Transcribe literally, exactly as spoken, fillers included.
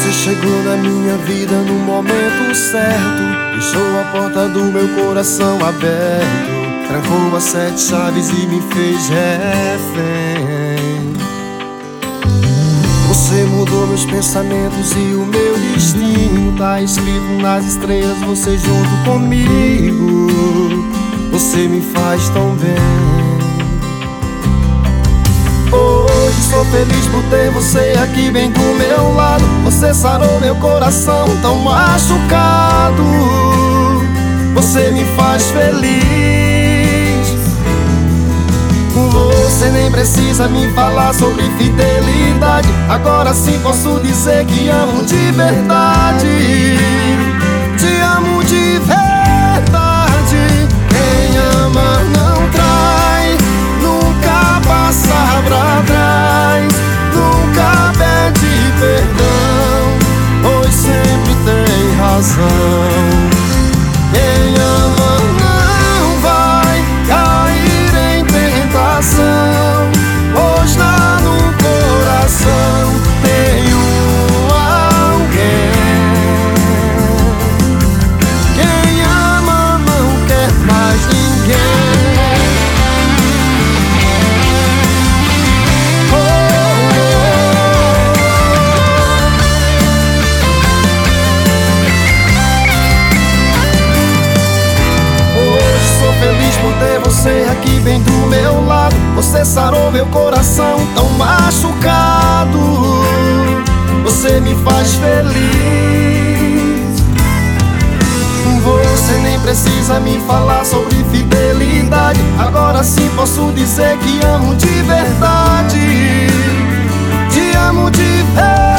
Você chegou na minha vida no momento certo, deixou a porta do meu coração aberto, trancou as sete chaves e me fez refém. Você mudou meus pensamentos e o meu destino tá escrito nas estrelas, você junto comigo. Você me faz tão bem. Hoje sou feliz por ter você aqui bem do meu lado. Você sarou meu coração tão machucado. Você me faz feliz. Você nem precisa me falar sobre fidelidade. Agora sim posso dizer que amo de verdade. Te amo de verdade. Quem ama não trai, nunca passa pra trás, nunca pede perdão, pois sempre tem razão. Quem ama não vai cair em tentação, pois lá no coração tem um alguém. Quem ama não quer mais ninguém. Feliz por ter você aqui bem do meu lado. Você sarou meu coração tão machucado. Você me faz feliz. Você nem precisa me falar sobre fidelidade. Agora sim posso dizer que amo de verdade. Te amo de verdade.